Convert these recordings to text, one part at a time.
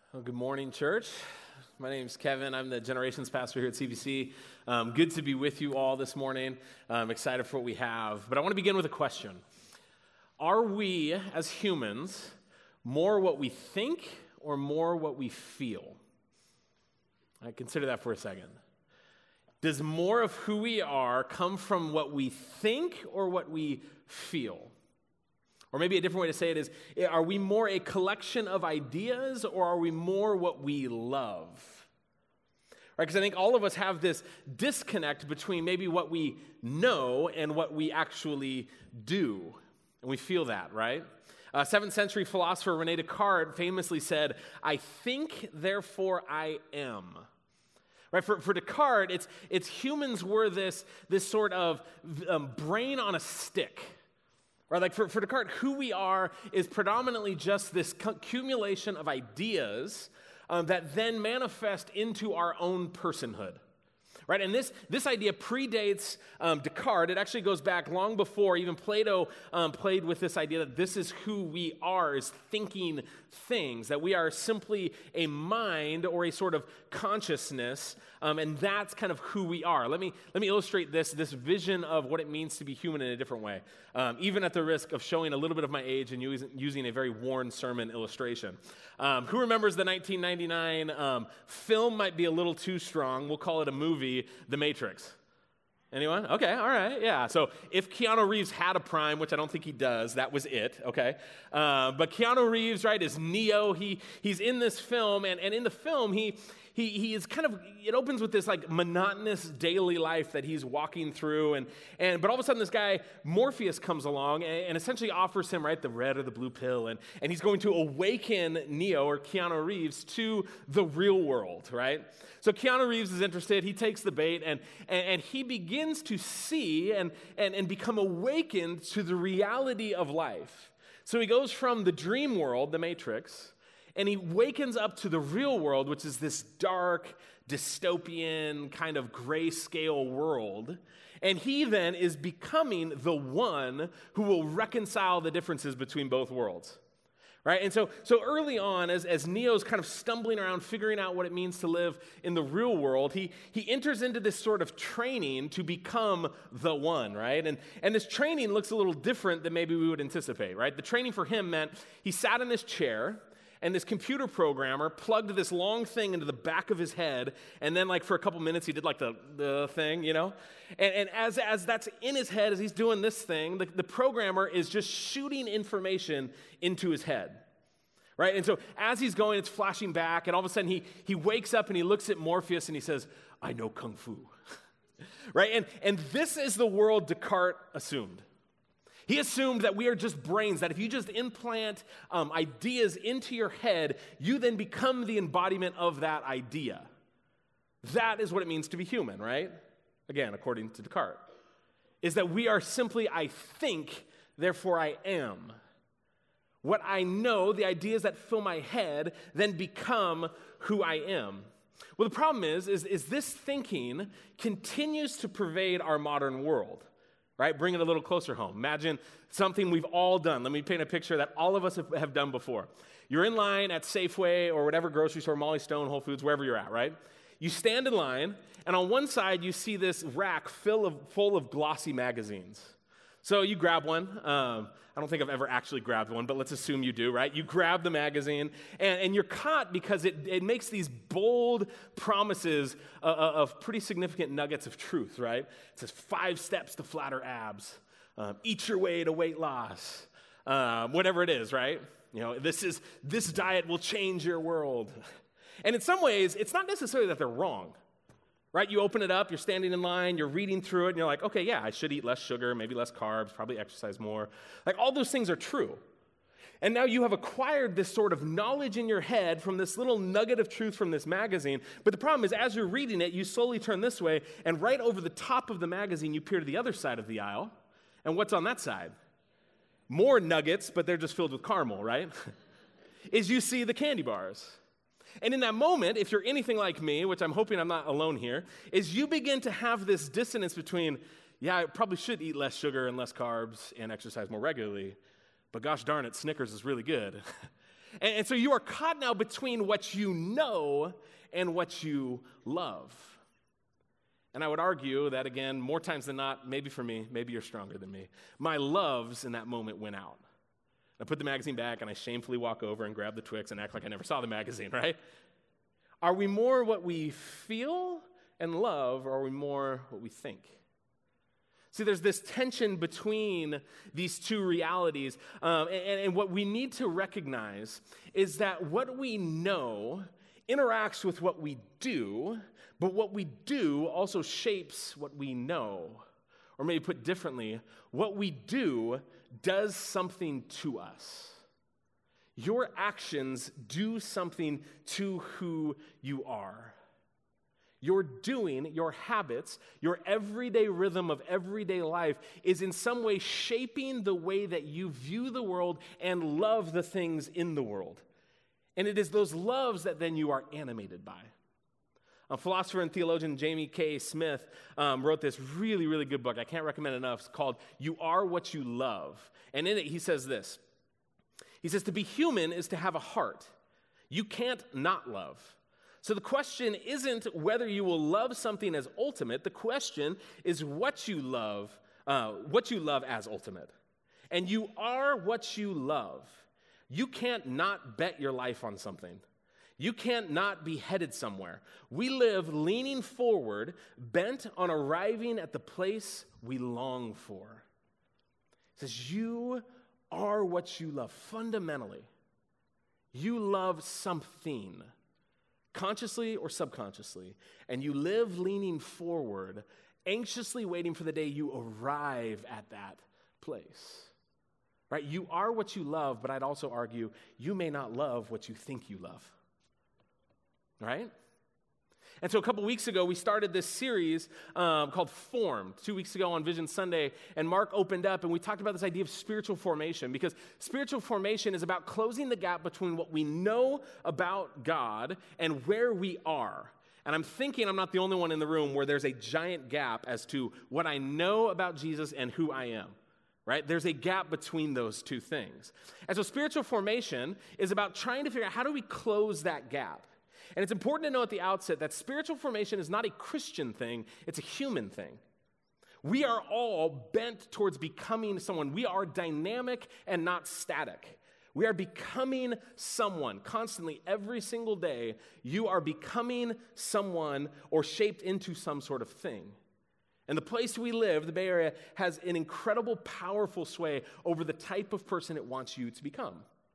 Well, good morning, church. My name is Kevin. I'm the Generations Pastor here at CBC. Good to be with you all this morning. I'm excited for what we have. But I want to begin with a question. Are we, as humans, more what we think or more what we feel? Consider that for a second. Does more of who we are come from what we think or what we feel? Or maybe a different way to say it is, are we more a collection of ideas or are we more what we love? Right? Because I think all of us have this disconnect between maybe what we know and what we actually do. And we feel that, right? 7th century philosopher René Descartes famously said, "I think, therefore I am." Right? For Descartes, it's humans were this sort of brain on a stick. Right, like for Descartes, who we are is predominantly just this accumulation of ideas that then manifest into our own personhood. Right, and this idea predates Descartes. It actually goes back long before even Plato played with this idea that this is who we are, is thinking things, that we are simply a mind or a sort of consciousness, and that's kind of who we are. Let me illustrate this vision of what it means to be human in a different way, even at the risk of showing a little bit of my age and using a very worn sermon illustration. Who remembers the 1999 film? Might be a little too strong. We'll call it a movie, The Matrix. Anyone? Okay, all right, yeah. So if Keanu Reeves had a prime, which I don't think he does, that was it, okay? But Keanu Reeves, right, is Neo. He's in this film, and in the film, he is kind of, it opens with this like monotonous daily life that he's walking through, but all of a sudden this guy, Morpheus, comes along and essentially offers him, right, the red or the blue pill, and he's going to awaken Neo or Keanu Reeves to the real world, right? So Keanu Reeves is interested, he takes the bait, and he begins to see and become awakened to the reality of life. So he goes from the dream world, the Matrix, and he wakens up to the real world, which is this dark, dystopian, kind of grayscale world. And he then is becoming the one who will reconcile the differences between both worlds. Right? And so early on, as Neo's kind of stumbling around, figuring out what it means to live in the real world, he enters into this sort of training to become the one, right? And this training looks a little different than maybe we would anticipate, right? The training for him meant he sat in his chair, and this computer programmer plugged this long thing into the back of his head, and then like for a couple minutes he did like the thing, you know? And as that's in his head, as he's doing this thing, the programmer is just shooting information into his head, right? And so as he's going, it's flashing back, and all of a sudden he wakes up and he looks at Morpheus and he says, "I know Kung Fu." Right? And this is the world Descartes assumed. He assumed that we are just brains, that if you just implant ideas into your head, you then become the embodiment of that idea. That is what it means to be human, right? Again, according to Descartes. Is that we are simply, I think, therefore I am. What I know, the ideas that fill my head, then become who I am. Well, the problem is this thinking continues to pervade our modern world. Right? Bring it a little closer home. Imagine something we've all done. Let me paint a picture that all of us have done before. You're in line at Safeway or whatever grocery store, Molly Stone, Whole Foods, wherever you're at, right? You stand in line, and on one side you see this rack full of glossy magazines. So you grab one. I don't think I've ever actually grabbed one, but let's assume you do, right? You grab the magazine, and you're caught because it makes these bold promises of pretty significant nuggets of truth, right? It says 5 steps to flatter abs, eat your way to weight loss, whatever it is, right? You know, this diet will change your world. And in some ways, it's not necessarily that they're wrong. Right? You open it up, you're standing in line, you're reading through it, and you're like, okay, yeah, I should eat less sugar, maybe less carbs, probably exercise more. Like, all those things are true. And now you have acquired this sort of knowledge in your head from this little nugget of truth from this magazine. But the problem is, as you're reading it, you slowly turn this way, and right over the top of the magazine, you peer to the other side of the aisle. And what's on that side? More nuggets, but they're just filled with caramel, right? Is you see the candy bars. And in that moment, if you're anything like me, which I'm hoping I'm not alone here, is you begin to have this dissonance between, yeah, I probably should eat less sugar and less carbs and exercise more regularly, but gosh darn it, Snickers is really good. And so you are caught now between what you know and what you love. And I would argue that, again, more times than not, maybe for me, maybe you're stronger than me, my loves in that moment went out. I put the magazine back, and I shamefully walk over and grab the Twix and act like I never saw the magazine, right? Are we more what we feel and love, or are we more what we think? See, there's this tension between these two realities, and what we need to recognize is that what we know interacts with what we do, but what we do also shapes what we know. Or maybe put differently, what we do does something to us. Your actions do something to who you are. Your doing, your habits, your everyday rhythm of everyday life is in some way shaping the way that you view the world and love the things in the world. And it is those loves that then you are animated by. Philosopher and theologian Jamie K. Smith wrote this really, really good book. I can't recommend it enough. It's called You Are What You Love. And in it, he says this. He says, to be human is to have a heart. You can't not love. So the question isn't whether you will love something as ultimate. The question is what you love as ultimate. And you are what you love. You can't not bet your life on something. You can't not be headed somewhere. We live leaning forward, bent on arriving at the place we long for. It says, you are what you love. Fundamentally, you love something, consciously or subconsciously, and you live leaning forward, anxiously waiting for the day you arrive at that place. Right? You are what you love, but I'd also argue you may not love what you think you love. Right? And so a couple weeks ago, we started this series called Formed. 2 weeks ago on Vision Sunday, and Mark opened up, and we talked about this idea of spiritual formation, because spiritual formation is about closing the gap between what we know about God and where we are. And I'm thinking I'm not the only one in the room where there's a giant gap as to what I know about Jesus and who I am. Right? There's a gap between those two things. And so spiritual formation is about trying to figure out how do we close that gap. And it's important to know at the outset that spiritual formation is not a Christian thing, it's a human thing. We are all bent towards becoming someone. We are dynamic and not static. We are becoming someone constantly, every single day. You are becoming someone or shaped into some sort of thing. And the place we live, the Bay Area, has an incredible, powerful sway over the type of person it wants you to become.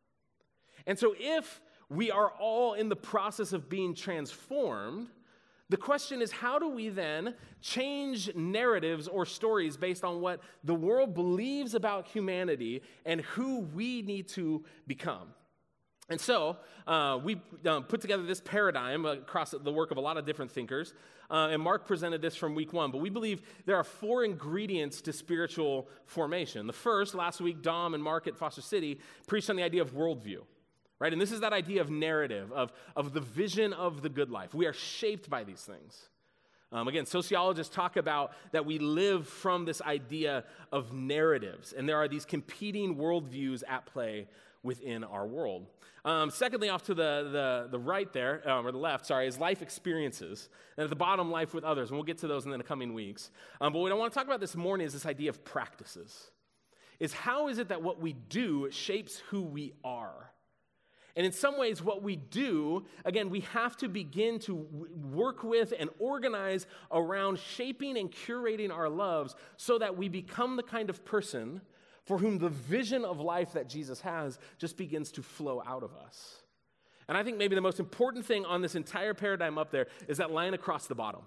And so if we are all in the process of being transformed, the question is, how do we then change narratives or stories based on what the world believes about humanity and who we need to become? And so we put together this paradigm across the work of a lot of different thinkers, and Mark presented this from week one, but we believe there are 4 ingredients to spiritual formation. The first, last week, Dom and Mark at Foster City preached on the idea of worldview. Right? And this is that idea of narrative, of the vision of the good life. We are shaped by these things. Again, sociologists talk about that we live from this idea of narratives, and there are these competing worldviews at play within our world. Secondly, off to the right there, or the left, is life experiences. And at the bottom, life with others. And we'll get to those in the coming weeks. But what I want to talk about this morning is this idea of practices. Is how is it that what we do shapes who we are? And in some ways, what we do, again, we have to begin to work with and organize around shaping and curating our loves so that we become the kind of person for whom the vision of life that Jesus has just begins to flow out of us. And I think maybe the most important thing on this entire paradigm up there is that line across the bottom,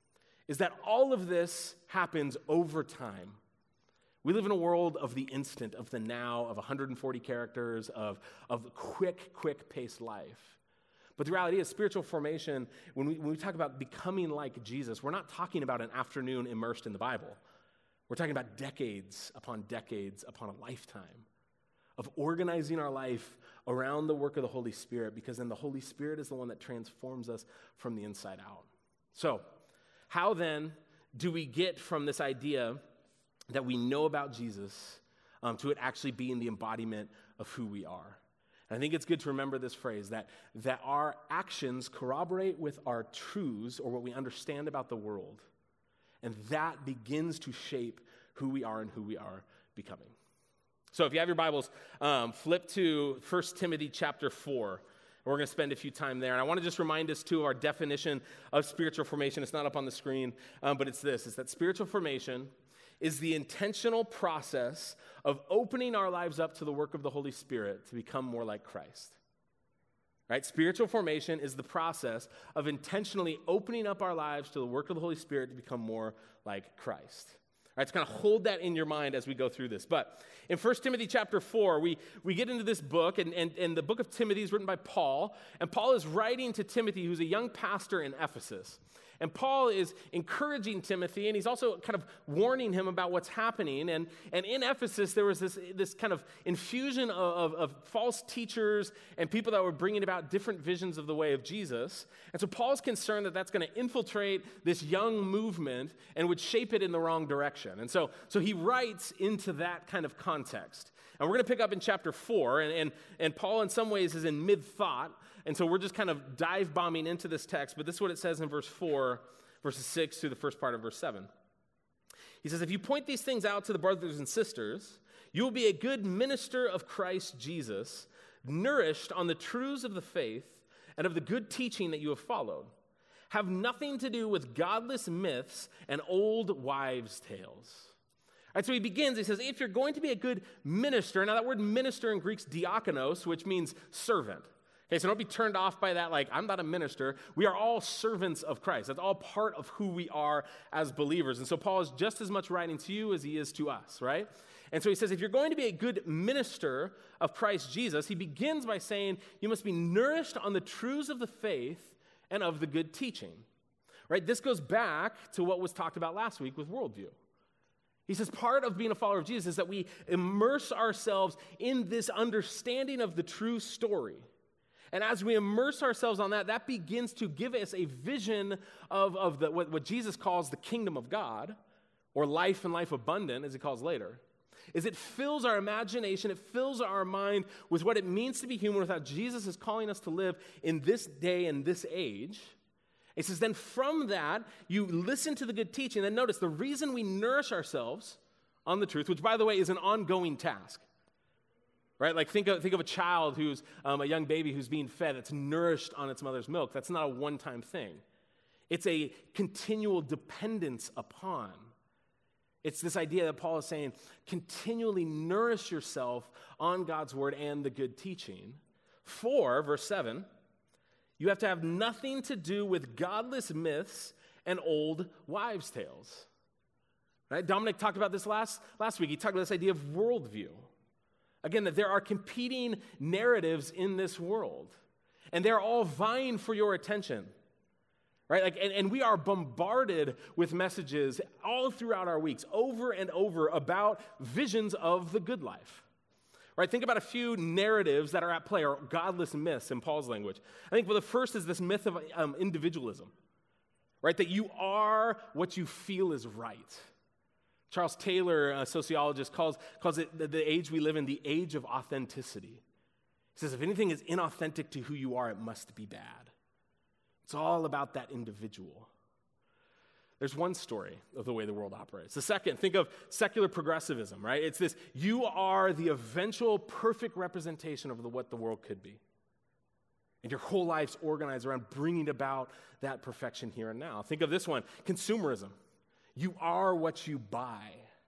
is that all of this happens over time. We live in a world of the instant, of the now, of 140 characters, of quick-paced life. But the reality is spiritual formation, when we talk about becoming like Jesus, we're not talking about an afternoon immersed in the Bible. We're talking about decades upon a lifetime of organizing our life around the work of the Holy Spirit, because then the Holy Spirit is the one that transforms us from the inside out. So, how then do we get from this idea that we know about Jesus to it actually being the embodiment of who we are? I think it's good to remember this phrase, that our actions corroborate with our truths or what we understand about the world. And that begins to shape who we are and who we are becoming. So if you have your Bibles, flip to 1 Timothy chapter 4. We're going to spend a few time there. And I want to just remind us, too, of our definition of spiritual formation. It's not up on the screen, but it's this. It's that spiritual formation is the intentional process of opening our lives up to the work of the Holy Spirit to become more like Christ. Right? Spiritual formation is the process of intentionally opening up our lives to the work of the Holy Spirit to become more like Christ. All right, so kind of hold that in your mind as we go through this. But in 1 Timothy chapter 4, we get into this book, and the book of Timothy is written by Paul, and Paul is writing to Timothy, who's a young pastor in Ephesus. And Paul is encouraging Timothy, and he's also kind of warning him about what's happening. And in Ephesus, there was this kind of infusion of false teachers and people that were bringing about different visions of the way of Jesus. And so Paul's concerned that that's going to infiltrate this young movement and would shape it in the wrong direction. And so he writes into that kind of context. And we're going to pick up in chapter 4, and Paul in some ways is in mid-thought. And so we're just kind of dive bombing into this text, but this is what it says in verse 4, verses 6 through the first part of verse 7. He says, if you point these things out to the brothers and sisters, you will be a good minister of Christ Jesus, nourished on the truths of the faith and of the good teaching that you have followed. Have nothing to do with godless myths and old wives' tales. All right, so he begins, he says, if you're going to be a good minister, now that word minister in Greek's diakonos, which means servant. Okay, so don't be turned off by that, like, I'm not a minister. We are all servants of Christ. That's all part of who we are as believers. And so Paul is just as much writing to you as he is to us, right? And so he says, if you're going to be a good minister of Christ Jesus, he begins by saying, you must be nourished on the truths of the faith and of the good teaching, right? This goes back to what was talked about last week with worldview. He says part of being a follower of Jesus is that we immerse ourselves in this understanding of the true story. And as we immerse ourselves on that, that begins to give us a vision of what Jesus calls the kingdom of God, or life and life abundant, as he calls later. Is it fills our imagination, it fills our mind with what it means to be human, with how Jesus is calling us to live in this day and this age. He says, then from that, you listen to the good teaching. Then notice the reason we nourish ourselves on the truth, which, by the way, is an ongoing task. Right? Like think of a child who's a young baby who's being fed, that's nourished on its mother's milk. That's not a one-time thing. It's a continual dependence upon. It's this idea that Paul is saying, continually nourish yourself on God's word and the good teaching. For, verse 7, you have to have nothing to do with godless myths and old wives' tales. Right? Dominic talked about this last week. He talked about this idea of worldview. Again, that there are competing narratives in this world, and they're all vying for your attention, right? And we are bombarded with messages all throughout our weeks, over and over, about visions of the good life, right? Think about a few narratives that are at play, or godless myths in Paul's language. I think the first is this myth of individualism, right? That you are what you feel is right. Charles Taylor, a sociologist, calls it the age we live in the age of authenticity. He says, if anything is inauthentic to who you are, it must be bad. It's all about that individual. There's one story of the way the world operates. The second, think of secular progressivism, right? It's this, you are the eventual perfect representation of what the world could be. And your whole life's organized around bringing about that perfection here and now. Think of this one, consumerism. You are what you buy,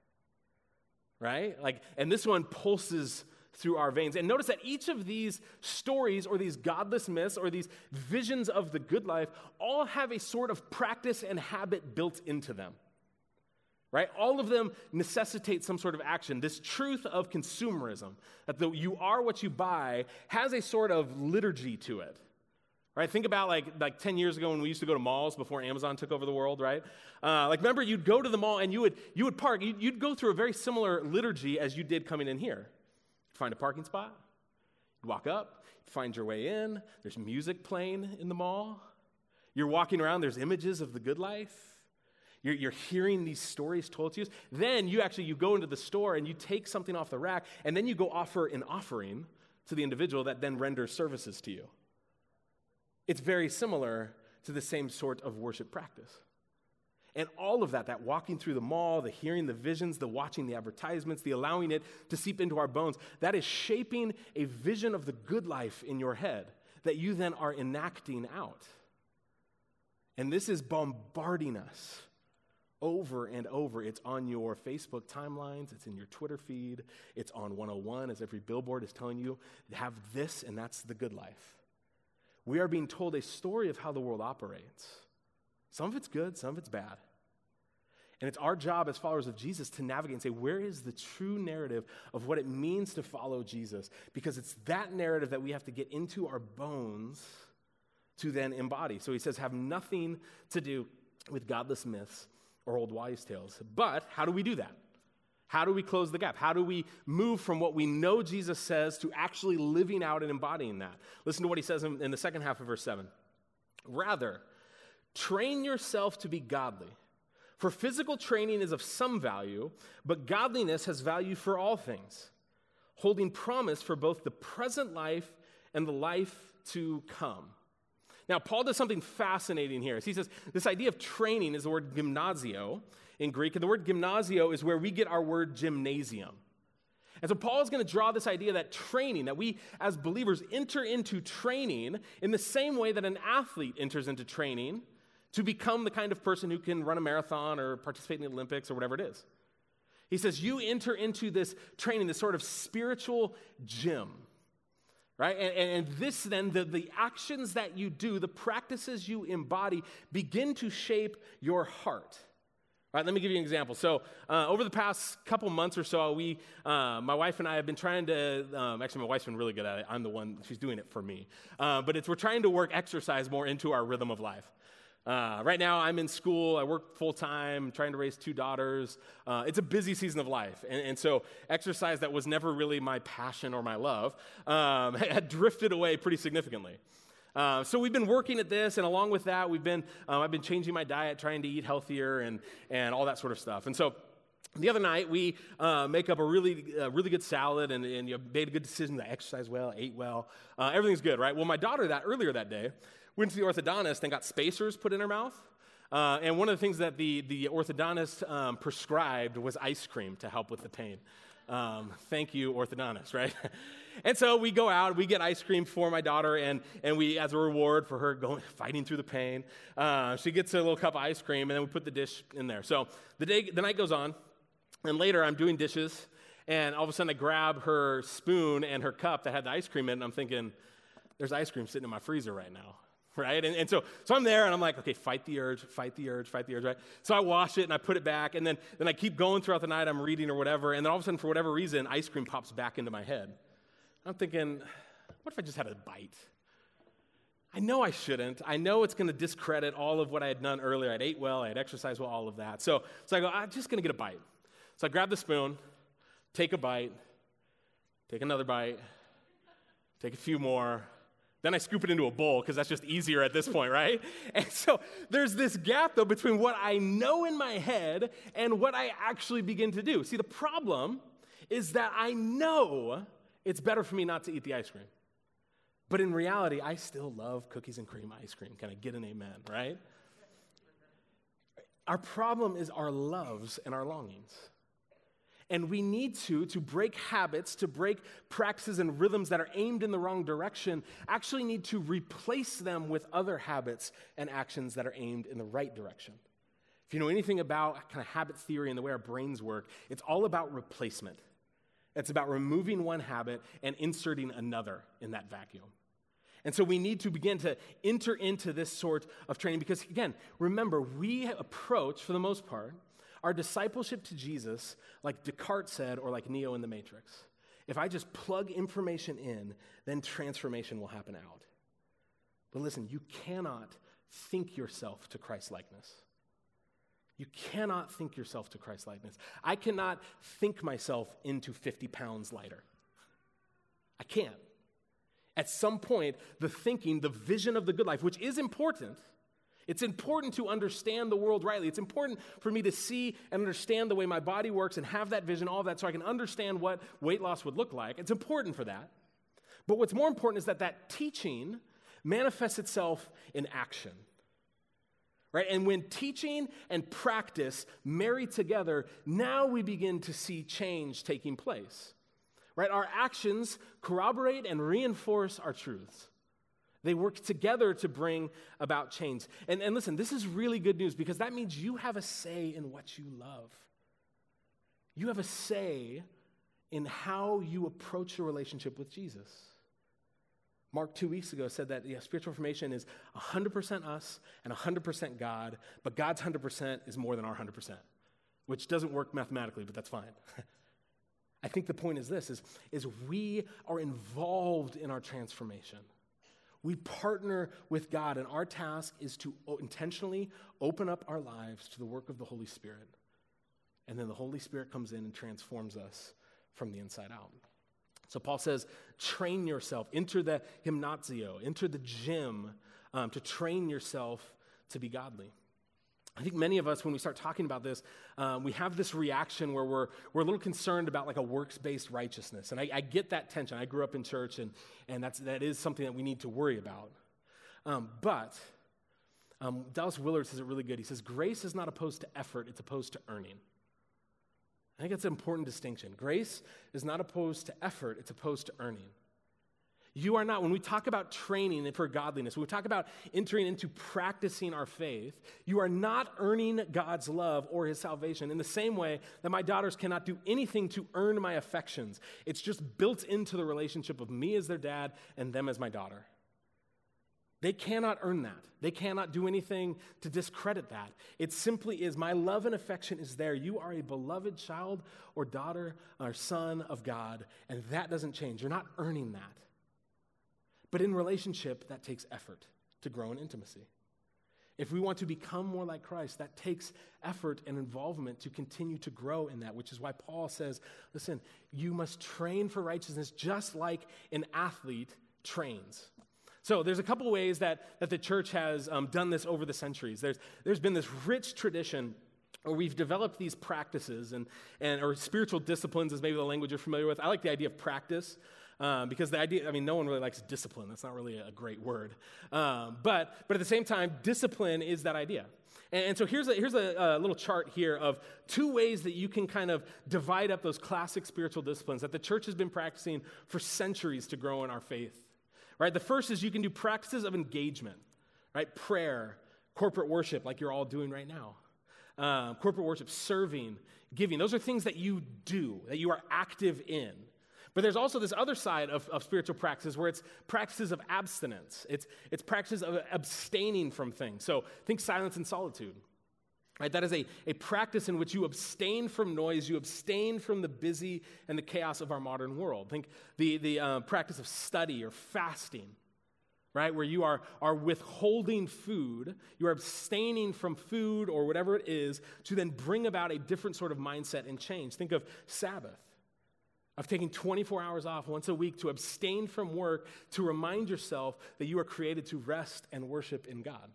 right? And this one pulses through our veins. And notice that each of these stories, or these godless myths, or these visions of the good life, all have a sort of practice and habit built into them, right? All of them necessitate some sort of action. This truth of consumerism, that you are what you buy, has a sort of liturgy to it. Right, think about like 10 years ago when we used to go to malls before Amazon took over the world, right? Remember, you'd go to the mall and you would park. You'd go through a very similar liturgy as you did coming in here. You'd find a parking spot, you'd walk up, you'd find your way in. There's music playing in the mall. You're walking around, there's images of the good life. You're hearing these stories told to you. Then you go into the store and you take something off the rack, and then you go offer an offering to the individual that then renders services to you. It's very similar to the same sort of worship practice. And all of that walking through the mall, the hearing the visions, the watching the advertisements, the allowing it to seep into our bones, that is shaping a vision of the good life in your head that you then are enacting out. And this is bombarding us over and over. It's on your Facebook timelines. It's in your Twitter feed. It's on 101 as every billboard is telling you, have this and that's the good life. We are being told a story of how the world operates. Some of it's good, some of it's bad. And it's our job as followers of Jesus to navigate and say, where is the true narrative of what it means to follow Jesus? Because it's that narrative that we have to get into our bones to then embody. So he says, have nothing to do with godless myths or old wives' tales. But how do we do that? How do we close the gap? How do we move from what we know Jesus says to actually living out and embodying that? Listen to what he says in the second half of verse 7. Rather, train yourself to be godly. For physical training is of some value, but godliness has value for all things, holding promise for both the present life and the life to come. Now, Paul does something fascinating here. He says this idea of training is the word gymnasio in Greek, and the word gymnasio is where we get our word gymnasium. And so Paul is going to draw this idea that training, that we as believers enter into training in the same way that an athlete enters into training to become the kind of person who can run a marathon or participate in the Olympics or whatever it is. He says you enter into this training, this sort of spiritual gym, right? And this then, the actions that you do, the practices you embody begin to shape your heart. All right, let me give you an example. So over the past couple months or so, my wife and I have been trying to, actually my wife's been really good at it. I'm the one, she's doing it for me. But we're trying to work exercise more into our rhythm of life. Right now, I'm in school. I work full-time, trying to raise 2 daughters. It's a busy season of life. And so exercise that was never really my passion or my love had drifted away pretty significantly. So we've been working at this, and along with that, I've been changing my diet, trying to eat healthier and all that sort of stuff. And so the other night, we make up a really good salad, and you made a good decision to exercise well, ate well. Everything's good, right? Well, my daughter earlier that day went to the orthodontist and got spacers put in her mouth. And one of the things that the orthodontist prescribed was ice cream to help with the pain. Thank you, orthodontist, right? And so we go out, we get ice cream for my daughter, and we, as a reward for her fighting through the pain, she gets a little cup of ice cream, and then we put the dish in there. So the night goes on, and later I'm doing dishes, and all of a sudden I grab her spoon and her cup that had the ice cream in it, and I'm thinking, there's ice cream sitting in my freezer right now. Right? And so I'm there, and I'm like, okay, fight the urge, right? So I wash it, and I put it back, and then I keep going throughout the night. I'm reading or whatever, and then all of a sudden, for whatever reason, ice cream pops back into my head. I'm thinking, what if I just had a bite? I know I shouldn't. I know it's going to discredit all of what I had done earlier. I'd ate well, I had exercised well, all of that. So I go, I'm just going to get a bite. So I grab the spoon, take a bite, take another bite, take a few more. Then I scoop it into a bowl because that's just easier at this point, right? And so there's this gap, though, between what I know in my head and what I actually begin to do. See, the problem is that I know it's better for me not to eat the ice cream. But in reality, I still love cookies and cream ice cream. Can I get an amen, right? Our problem is our loves and our longings. And we need to break habits, to break practices and rhythms that are aimed in the wrong direction, actually need to replace them with other habits and actions that are aimed in the right direction. If you know anything about kind of habit theory and the way our brains work, it's all about replacement. It's about removing one habit and inserting another in that vacuum. And so we need to begin to enter into this sort of training because, again, remember, we approach, for the most part, our discipleship to Jesus, like Descartes said, or like Neo in the Matrix. If I just plug information in, then transformation will happen out. But listen, you cannot think yourself to Christ-likeness. You cannot think yourself to Christ-likeness. I cannot think myself into 50 pounds lighter. I can't. At some point, the thinking, the vision of the good life, which is important, it's important to understand the world rightly. It's important for me to see and understand the way my body works and have that vision, all of that, so I can understand what weight loss would look like. It's important for that. But what's more important is that teaching manifests itself in action. Right? And when teaching and practice marry together, now we begin to see change taking place. Right? Our actions corroborate and reinforce our truths. They work together to bring about change. And listen, this is really good news because that means you have a say in what you love. You have a say in how you approach your relationship with Jesus. Mark 2 weeks ago said that spiritual formation is 100% us and 100% God, but God's 100% is more than our 100%, which doesn't work mathematically, but that's fine. I think the point is this, is we are involved in our transformation. We partner with God, and our task is to intentionally open up our lives to the work of the Holy Spirit. And then the Holy Spirit comes in and transforms us from the inside out. So Paul says, train yourself, enter the gymnasio, enter the gym to train yourself to be godly. I think many of us, when we start talking about this, we have this reaction where we're a little concerned about like a works-based righteousness. And I get that tension. I grew up in church, and that is something that we need to worry about. But Dallas Willard says it really good. He says, grace is not opposed to effort, it's opposed to earning. I think that's an important distinction. Grace is not opposed to effort, it's opposed to earning. You are not, when we talk about training for godliness, when we talk about entering into practicing our faith, you are not earning God's love or his salvation in the same way that my daughters cannot do anything to earn my affections. It's just built into the relationship of me as their dad and them as my daughter. They cannot earn that. They cannot do anything to discredit that. It simply is, my love and affection is there. You are a beloved child or daughter or son of God, and that doesn't change. You're not earning that. But in relationship, that takes effort to grow in intimacy. If we want to become more like Christ, that takes effort and involvement to continue to grow in that, which is why Paul says, listen, you must train for righteousness just like an athlete trains. So there's a couple ways that the church has done this over the centuries. There's been this rich tradition where we've developed these practices or spiritual disciplines is maybe the language you're familiar with. I like the idea of practice because the idea, no one really likes discipline. That's not really a great word. But at the same time, discipline is that idea. And so here's a little chart here of two ways that you can kind of divide up those classic spiritual disciplines that the church has been practicing for centuries to grow in our faith. Right? The first is you can do practices of engagement, right? Prayer, corporate worship, like you're all doing right now. Corporate worship, serving, giving. Those are things that you do, that you are active in. But there's also this other side of spiritual practices where it's practices of abstinence. It's practices of abstaining from things. So think silence and solitude. Right? That is a practice in which you abstain from noise, you abstain from the busy and the chaos of our modern world. Think the practice of study or fasting, right? Where you are withholding food, you are abstaining from food or whatever it is to then bring about a different sort of mindset and change. Think of Sabbath, of taking 24 hours off once a week to abstain from work to remind yourself that you are created to rest and worship in God.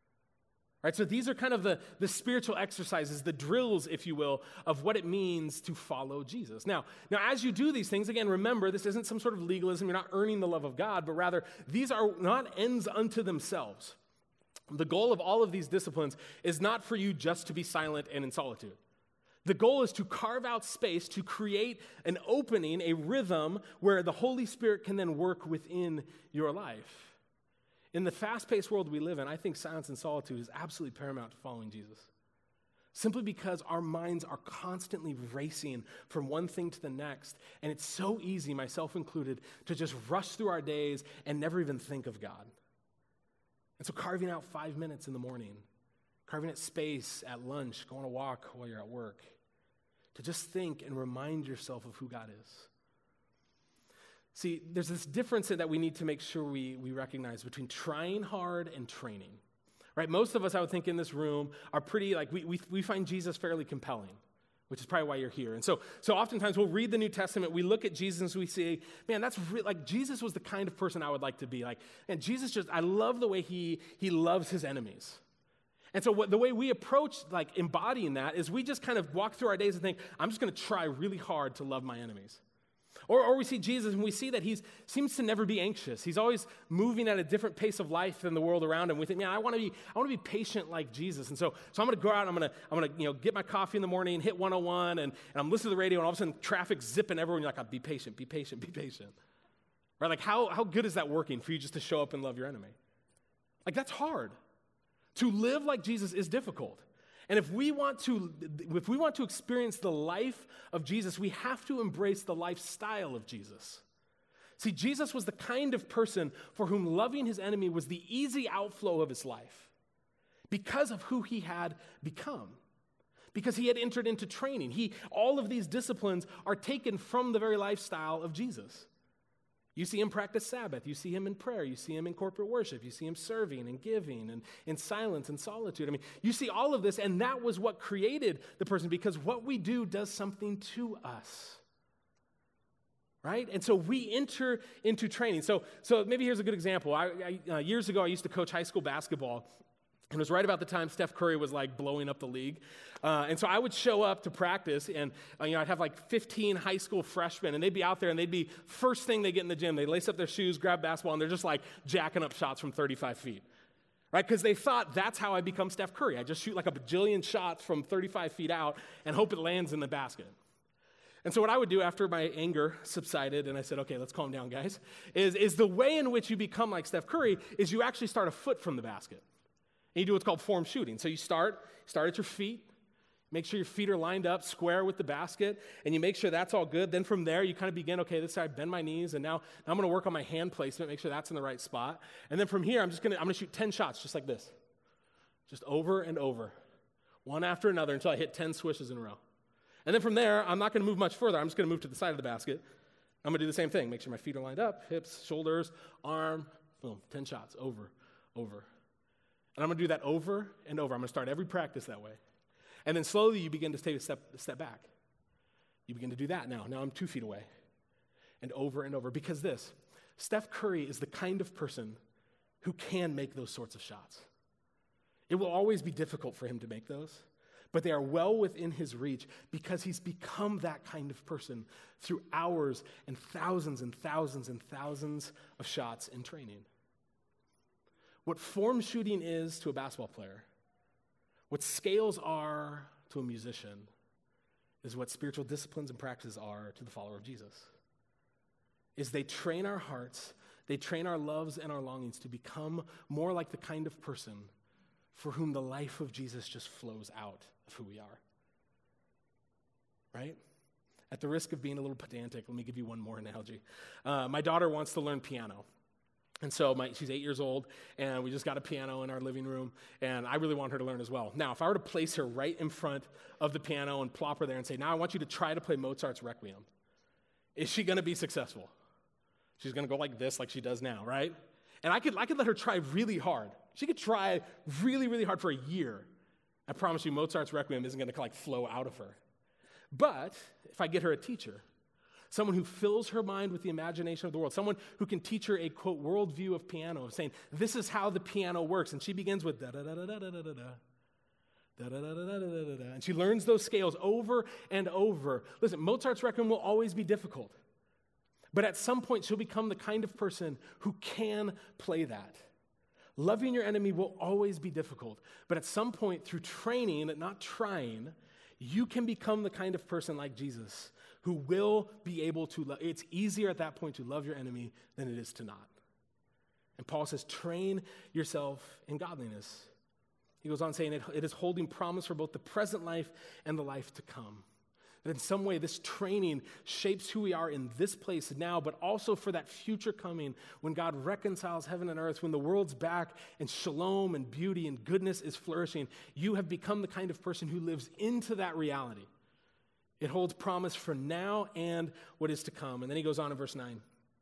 Right, so these are kind of the spiritual exercises, the drills, if you will, of what it means to follow Jesus. Now, as you do these things, again, remember, this isn't some sort of legalism. You're not earning the love of God, but rather, these are not ends unto themselves. The goal of all of these disciplines is not for you just to be silent and in solitude. The goal is to carve out space to create an opening, a rhythm, where the Holy Spirit can then work within your life. In the fast-paced world we live in, I think silence and solitude is absolutely paramount to following Jesus. Simply because our minds are constantly racing from one thing to the next, and it's so easy, myself included, to just rush through our days and never even think of God. And so carving out 5 minutes in the morning, carving out space at lunch, go on a walk while you're at work, to just think and remind yourself of who God is. See, there's this difference that we need to make sure we recognize between trying hard and training, right? Most of us, I would think, in this room are pretty, we find Jesus fairly compelling, which is probably why you're here. And so oftentimes we'll read the New Testament, we look at Jesus and we say, man, that's Jesus was the kind of person I would like to be. And Jesus I love the way he loves his enemies. And so the way we approach embodying that is we just kind of walk through our days and think, I'm just going to try really hard to love my enemies. Or we see Jesus and we see that he seems to never be anxious. He's always moving at a different pace of life than the world around him. We think, man, I want to be patient like Jesus. And so I'm going to go out, I'm going to get my coffee in the morning, hit 101, and I'm listening to the radio, and all of a sudden traffic's zipping everywhere, and you're like, be patient, be patient, be patient. Right? Like how good is that working for you just to show up and love your enemy? Like that's hard. To live like Jesus is difficult. And if we want to experience the life of Jesus, we have to embrace the lifestyle of Jesus. See, Jesus was the kind of person for whom loving his enemy was the easy outflow of his life because of who he had become, because he had entered into training. All of these disciplines are taken from the very lifestyle of Jesus. You see him practice Sabbath. You see him in prayer. You see him in corporate worship. You see him serving and giving and in silence and solitude. I mean, you see all of this, and that was what created the person, because what we do does something to us, right? And so we enter into training. So maybe here's a good example. Years ago, I used to coach high school basketball. And it was right about the time Steph Curry was like blowing up the league. And so I would show up to practice, and I'd have like 15 high school freshmen, and they'd be out there, and they'd be first thing they get in the gym. They lace up their shoes, grab basketball, and they're just like jacking up shots from 35 feet. Right? Because they thought that's how I become Steph Curry. I just shoot like a bajillion shots from 35 feet out and hope it lands in the basket. And so what I would do after my anger subsided, and I said, okay, let's calm down, guys, is the way in which you become like Steph Curry is you actually start a foot from the basket. And you do what's called form shooting. So you start at your feet, make sure your feet are lined up square with the basket, and you make sure that's all good. Then from there, you kind of begin, okay, this side, bend my knees, and now I'm going to work on my hand placement, make sure that's in the right spot. And then from here, I'm going to shoot 10 shots just like this, just over and over, one after another until I hit 10 swishes in a row. And then from there, I'm not going to move much further. I'm just going to move to the side of the basket. I'm going to do the same thing, make sure my feet are lined up, hips, shoulders, arm, boom, 10 shots, over. And I'm going to do that over and over. I'm going to start every practice that way. And then slowly you begin to take a step back. You begin to do that now. Now I'm 2 feet away. And over. Because Steph Curry is the kind of person who can make those sorts of shots. It will always be difficult for him to make those, but they are well within his reach because he's become that kind of person through hours and thousands and thousands and thousands of shots in training. What form shooting is to a basketball player, what scales are to a musician, is what spiritual disciplines and practices are to the follower of Jesus. Is they train our hearts, they train our loves and our longings to become more like the kind of person for whom the life of Jesus just flows out of who we are. Right? At the risk of being a little pedantic, let me give you one more analogy. My daughter wants to learn piano. And so she's 8 years old, and we just got a piano in our living room, and I really want her to learn as well. Now, if I were to place her right in front of the piano and plop her there and say, now I want you to try to play Mozart's Requiem, is she going to be successful? She's going to go like this, like she does now, right? And I could let her try really hard. She could try really, really hard for a year. I promise you Mozart's Requiem isn't going to flow out of her. But if I get her a teacher, someone who fills her mind with the imagination of the world, someone who can teach her a, quote, worldview of piano, of saying, this is how the piano works. And she begins with da-da-da-da-da-da-da-da, da-da-da-da-da-da-da, and she learns those scales over and over. Listen, Mozart's Requiem will always be difficult. But at some point, she'll become the kind of person who can play that. Loving your enemy will always be difficult. But at some point, through training, not trying, you can become the kind of person like Jesus who will be able to love. It's easier at that point to love your enemy than it is to not. And Paul says, train yourself in godliness. He goes on saying it is holding promise for both the present life and the life to come. That in some way, this training shapes who we are in this place now, but also for that future coming when God reconciles heaven and earth, when the world's back and shalom and beauty and goodness is flourishing. You have become the kind of person who lives into that reality. It holds promise for now and what is to come. And then he goes on in verse 9. He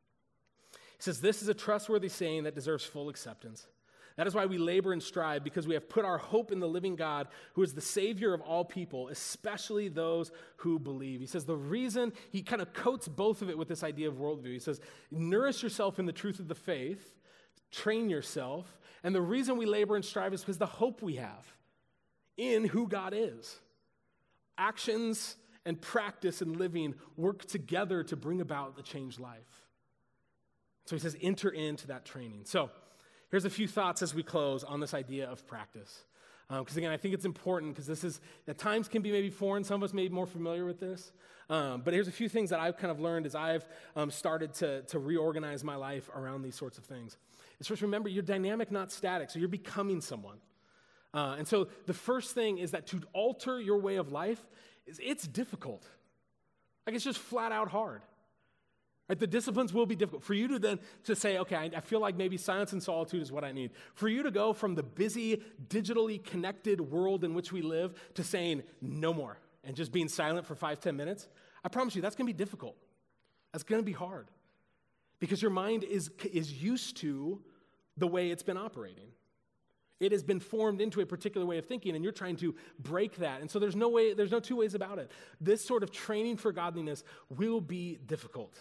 says, this is a trustworthy saying that deserves full acceptance. That is why we labor and strive, because we have put our hope in the living God, who is the Savior of all people, especially those who believe. He says the reason, he kind of coats both of it with this idea of worldview. He says, nourish yourself in the truth of the faith, train yourself, and the reason we labor and strive is because the hope we have in who God is. Actions and practice and living work together to bring about the changed life. So he says, enter into that training. So here's a few thoughts as we close on this idea of practice. Because again, I think it's important because this is, at times can be maybe foreign. Some of us may be more familiar with this. But here's a few things that I've kind of learned as I've started to reorganize my life around these sorts of things. It's first, remember, you're dynamic, not static. So you're becoming someone. And so the first thing is that to alter your way of life, it's difficult. Like it's just flat out hard. Right? The disciplines will be difficult. For you to then to say, okay, I feel like maybe silence and solitude is what I need. For you to go from the busy, digitally connected world in which we live to saying no more and just being silent for 5-10 minutes, I promise you that's going to be difficult. That's going to be hard because your mind is used to the way it's been operating. It has been formed into a particular way of thinking, and you're trying to break that. And so there's no two ways about it. This sort of training for godliness will be difficult.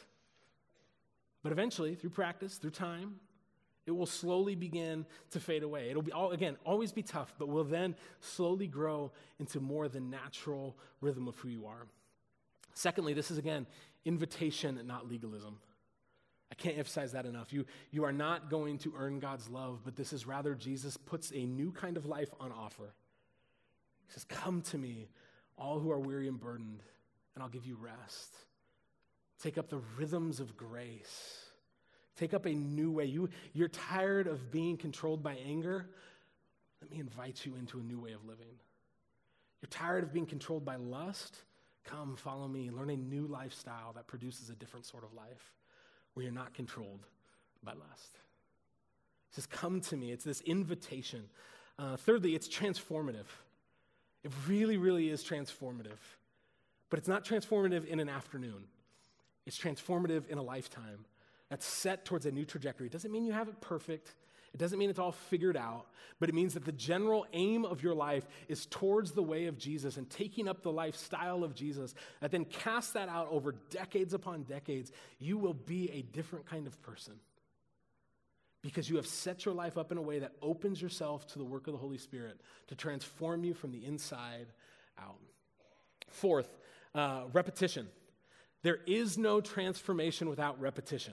But eventually, through practice, through time, it will slowly begin to fade away. It'll be, always be tough, but will then slowly grow into more the natural rhythm of who you are. Secondly, this is, again, invitation and not legalism. I can't emphasize that enough. You are not going to earn God's love, but this is rather Jesus puts a new kind of life on offer. He says, come to me, all who are weary and burdened, and I'll give you rest. Take up the rhythms of grace. Take up a new way. You're tired of being controlled by anger? Let me invite you into a new way of living. You're tired of being controlled by lust? Come, follow me. Learn a new lifestyle that produces a different sort of life where you're not controlled by lust. He says, come to me. It's this invitation. Thirdly, it's transformative. It really, really is transformative. But it's not transformative in an afternoon. It's transformative in a lifetime that's set towards a new trajectory. It doesn't mean you have it perfect. It doesn't mean it's all figured out, but it means that the general aim of your life is towards the way of Jesus and taking up the lifestyle of Jesus, that then cast that out over decades upon decades. You will be a different kind of person because you have set your life up in a way that opens yourself to the work of the Holy Spirit to transform you from the inside out. Fourth, repetition. There is no transformation without repetition.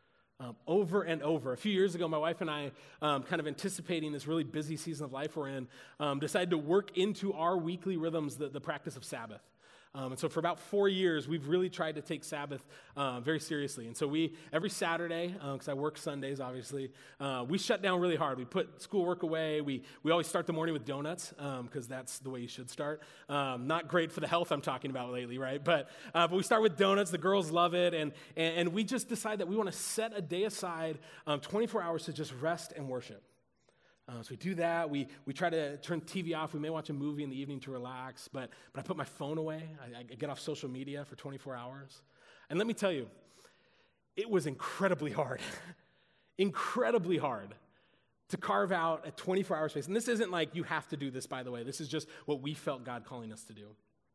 Over and over. A few years ago, my wife and I, kind of anticipating this really busy season of life we're in, decided to work into our weekly rhythms the practice of Sabbath. And so for about 4 years, we've really tried to take Sabbath very seriously. And so every Saturday, because I work Sundays, obviously, we shut down really hard. We put schoolwork away. We always start the morning with donuts, because that's the way you should start. Not great for the health I'm talking about lately, right? But we start with donuts. The girls love it. And we just decide that we want to set a day aside, 24 hours to just rest and worship. So we do that. We try to turn TV off. We may watch a movie in the evening to relax, but I put my phone away. I get off social media for 24 hours. And let me tell you, it was incredibly hard, incredibly hard to carve out a 24-hour space. And this isn't like you have to do this, by the way. This is just what we felt God calling us to do.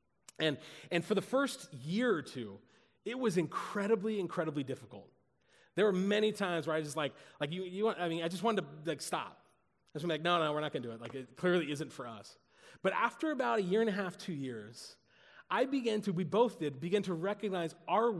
And for the first year or two, it was incredibly, incredibly difficult. There were many times where I just I just wanted to stop. I was like, no, we're not going to do it. Like, it clearly isn't for us. But after about a year and a half, 2 years, we both did begin to recognize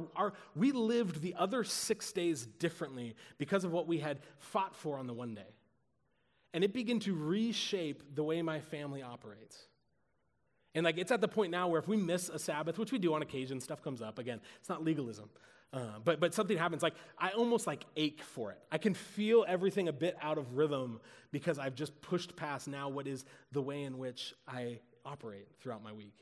we lived the other 6 days differently because of what we had fought for on the one day. And it began to reshape the way my family operates. And it's at the point now where if we miss a Sabbath, which we do on occasion, stuff comes up. Again, it's not legalism. But something happens, I almost ache for it. I can feel everything a bit out of rhythm because I've just pushed past now what is the way in which I operate throughout my week.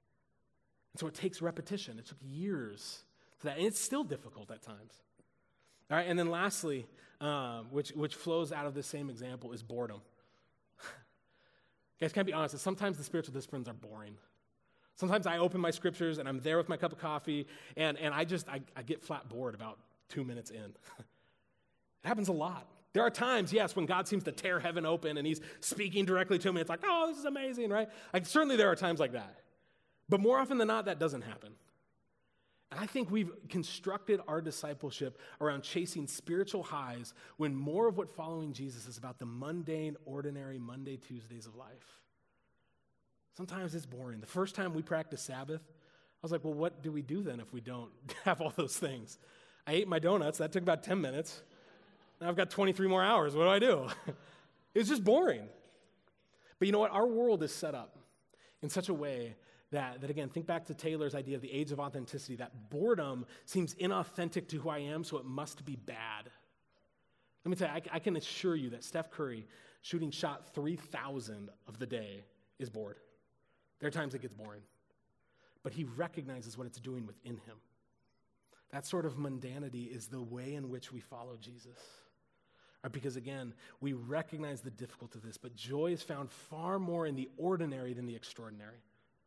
And so it takes repetition. It took years to that, and it's still difficult at times. All right, and then lastly, which flows out of the same example, is boredom. Guys, can I be honest? Sometimes the spiritual disciplines are boring. Sometimes I open my scriptures and I'm there with my cup of coffee and I get flat bored about 2 minutes in. It happens a lot. There are times, yes, when God seems to tear heaven open and he's speaking directly to me. It's like, oh, this is amazing, right? Certainly there are times like that. But more often than not, that doesn't happen. And I think we've constructed our discipleship around chasing spiritual highs when more of what following Jesus is about the mundane, ordinary Monday, Tuesdays of life. Sometimes it's boring. The first time we practiced Sabbath, I was like, well, what do we do then if we don't have all those things? I ate my donuts. That took about 10 minutes. Now I've got 23 more hours. What do I do? It's just boring. But you know what? Our world is set up in such a way that again, think back to Taylor's idea of the age of authenticity, that boredom seems inauthentic to who I am, so it must be bad. Let me tell you, I can assure you that Steph Curry, shooting shot 3,000 of the day, is bored. There are times it gets boring. But he recognizes what it's doing within him. That sort of mundanity is the way in which we follow Jesus. Right? Because again, we recognize the difficulty of this, but joy is found far more in the ordinary than the extraordinary.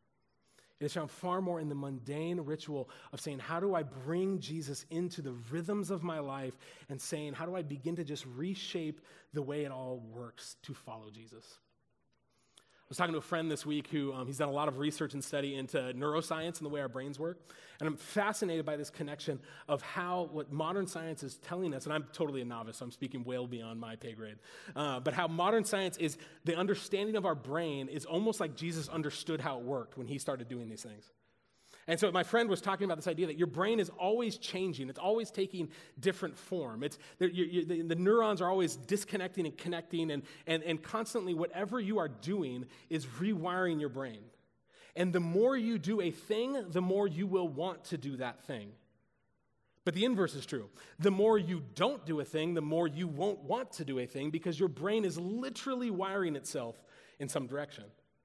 It is found far more in the mundane ritual of saying, how do I bring Jesus into the rhythms of my life, and saying, how do I begin to just reshape the way it all works to follow Jesus? I was talking to a friend this week who he's done a lot of research and study into neuroscience and the way our brains work. And I'm fascinated by this connection of what modern science is telling us, and I'm totally a novice, so I'm speaking well beyond my pay grade, but how modern science is the understanding of our brain is almost like Jesus understood how it worked when he started doing these things. And so my friend was talking about this idea that your brain is always changing. It's always taking different form. The neurons are always disconnecting and connecting, and constantly whatever you are doing is rewiring your brain. And the more you do a thing, the more you will want to do that thing. But the inverse is true. The more you don't do a thing, the more you won't want to do a thing, because your brain is literally wiring itself in some direction.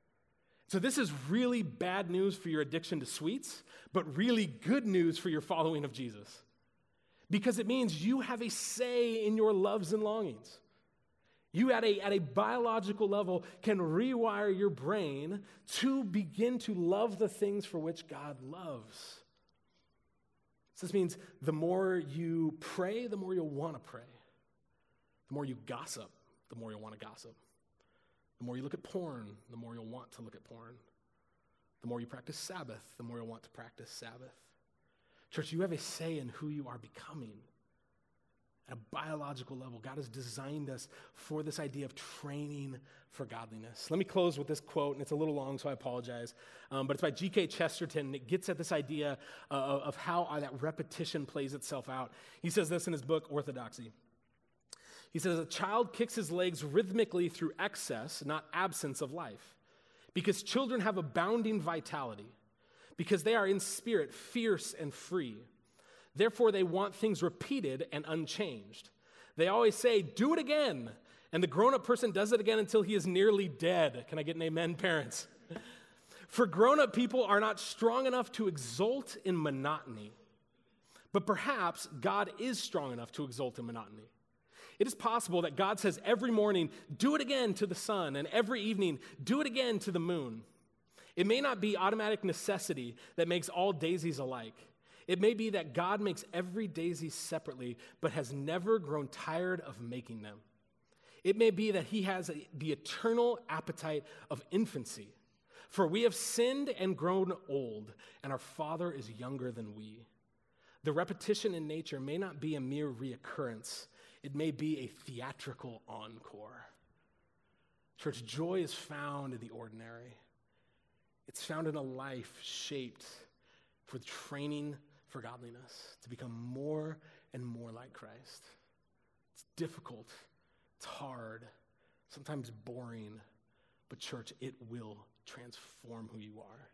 So this is really bad news for your addiction to sweets, but really good news for your following of Jesus. Because it means you have a say in your loves and longings. You at a biological level can rewire your brain to begin to love the things for which God loves. So this means the more you pray, the more you'll want to pray. The more you gossip, the more you'll want to gossip. The more you look at porn, the more you'll want to look at porn. The more you practice Sabbath, the more you'll want to practice Sabbath. Church, you have a say in who you are becoming. At a biological level, God has designed us for this idea of training for godliness. Let me close with this quote, and it's a little long, so I apologize. But it's by G.K. Chesterton, and it gets at this idea of how that repetition plays itself out. He says this in his book, Orthodoxy. He says, a child kicks his legs rhythmically through excess, not absence of life, because children have abounding vitality, because they are in spirit fierce and free. Therefore, they want things repeated and unchanged. They always say, do it again, and the grown-up person does it again until he is nearly dead. Can I get an amen, parents? For grown-up people are not strong enough to exult in monotony, but perhaps God is strong enough to exult in monotony. It is possible that God says every morning, do it again to the sun, and every evening, do it again to the moon. It may not be automatic necessity that makes all daisies alike. It may be that God makes every daisy separately, but has never grown tired of making them. It may be that he has the eternal appetite of infancy. For we have sinned and grown old, and our Father is younger than we. The repetition in nature may not be a mere reoccurrence. It may be a theatrical encore. Church, joy is found in the ordinary. It's found in a life shaped for training for godliness, to become more and more like Christ. It's difficult. It's hard. Sometimes boring. But church, it will transform who you are.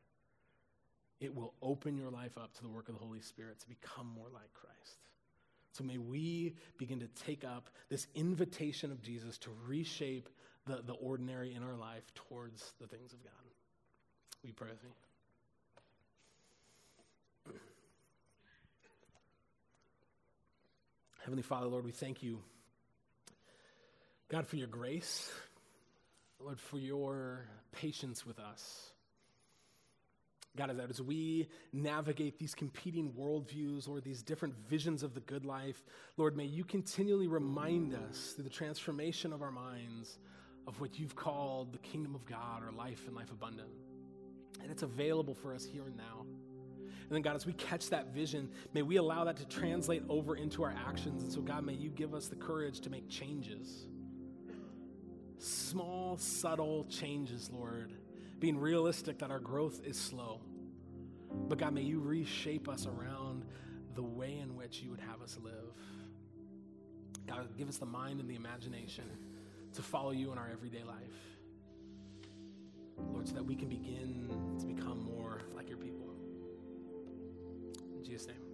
It will open your life up to the work of the Holy Spirit to become more like Christ. So may we begin to take up this invitation of Jesus to reshape the ordinary in our life towards the things of God. Will you pray with me? Heavenly Father, Lord, we thank you, God, for your grace, Lord, for your patience with us. God, that as we navigate these competing worldviews or these different visions of the good life, Lord, may you continually remind us through the transformation of our minds of what you've called the kingdom of God or life and life abundant. And it's available for us here and now. And then, God, as we catch that vision, may we allow that to translate over into our actions. And so, God, may you give us the courage to make changes. Small, subtle changes, Lord. Being realistic that our growth is slow. But God, may you reshape us around the way in which you would have us live. God, give us the mind and the imagination to follow you in our everyday life. Lord, so that we can begin to become more like your people. In Jesus' name.